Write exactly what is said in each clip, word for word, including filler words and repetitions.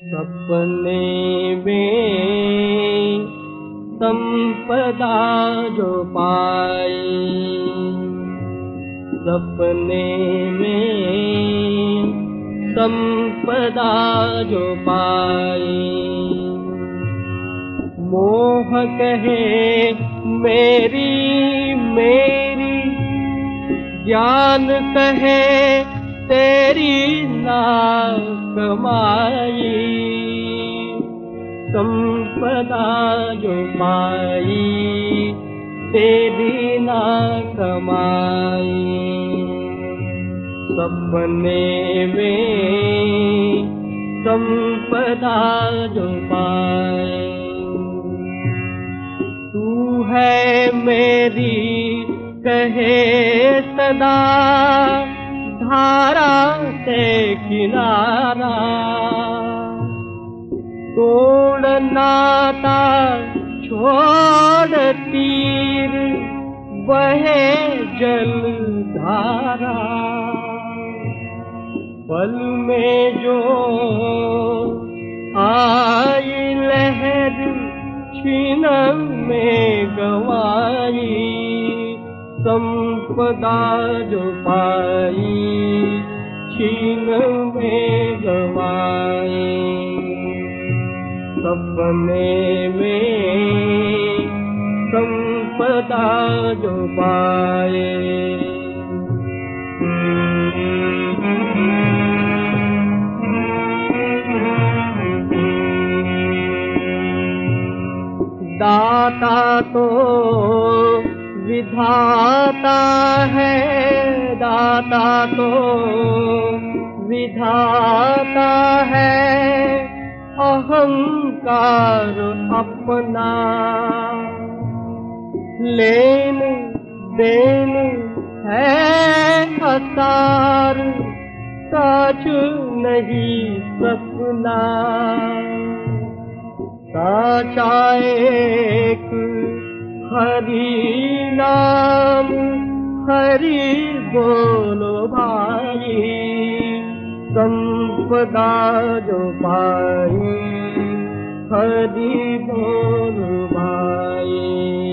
सपने में संपदा जो पाई, सपने में संपदा जो पाई, मोह कहे मेरी मेरी, ज्ञान कहे तेरी ना कमाई, संपदा जो पाई तेरी ना कमाई। सपने में संपदा जो पाई, तू है मेरी कहे सदा, धारा से किनारा, तोड़ नाता छोड़ तीर, बहे जल धारा, पल में जो आई लहर छीन में गवाई, संपदा जो पाई छीन में गवाई। सपने में संपदा जो पाए, दाता तो विधाता है, दाता तो विधाता है, अहंकार अपना लेन देन है असार, सच नहीं सपना, साचा एक हरि नाम, हरि बोलो भाई, संपदा जो पाई हरि बोलो भाई।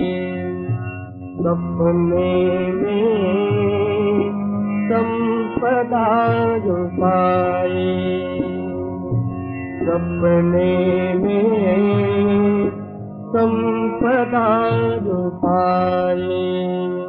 सपने में संपदा जो पाई, सपने में संपदा जो पाए।